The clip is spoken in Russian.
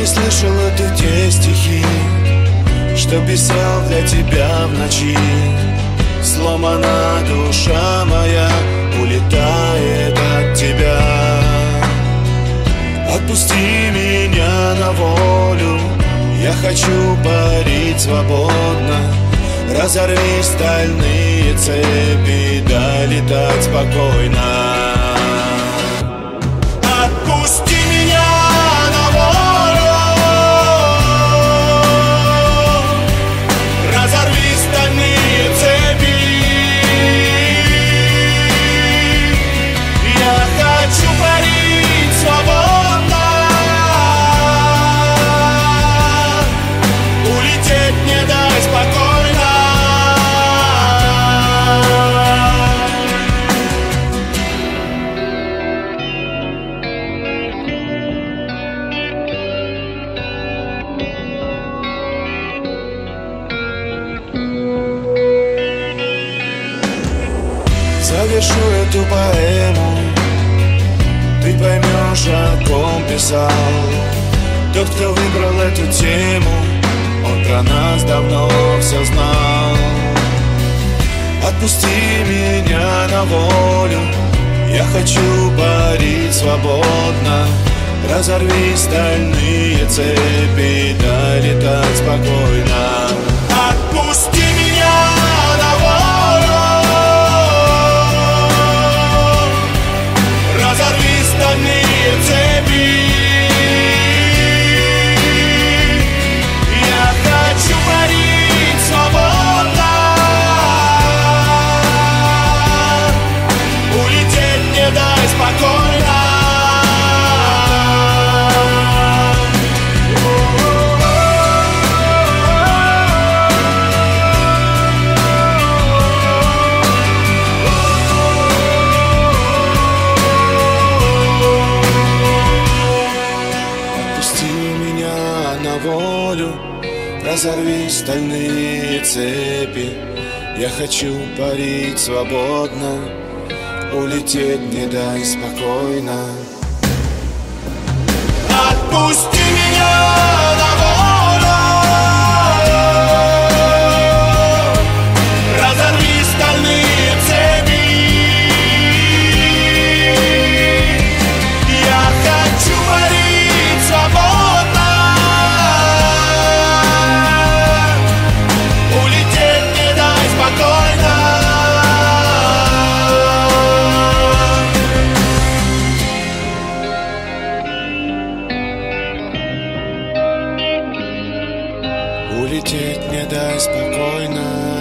не слышала ты те стихи, что писал для тебя в ночи. Сломана душа моя, улетает от тебя. Отпусти меня на волю, я хочу парить свободно. Разорви стальные цепи, дай летать спокойно. Отпусти меня на волю, разорви стальные цепи. Я хочу парить свободно, улететь не дай спокойно. Завершу эту поэму, ты поймешь, о ком писал. Тот, кто выбрал эту тему, он про нас давно все знал. Отпусти меня на волю, я хочу парить свободно. Разорви стальные цепи, дай летать спокойно. Отпусти меня на волю, разорви стальные цепи. Я хочу парить свободно, улететь не дай спокойно. Разорви стальные цепи, я хочу парить свободно, улететь не дай спокойно. Отпусти меня на волю, разорви стальные цепи. Я хочу парить свободно, улететь не дай спокойно.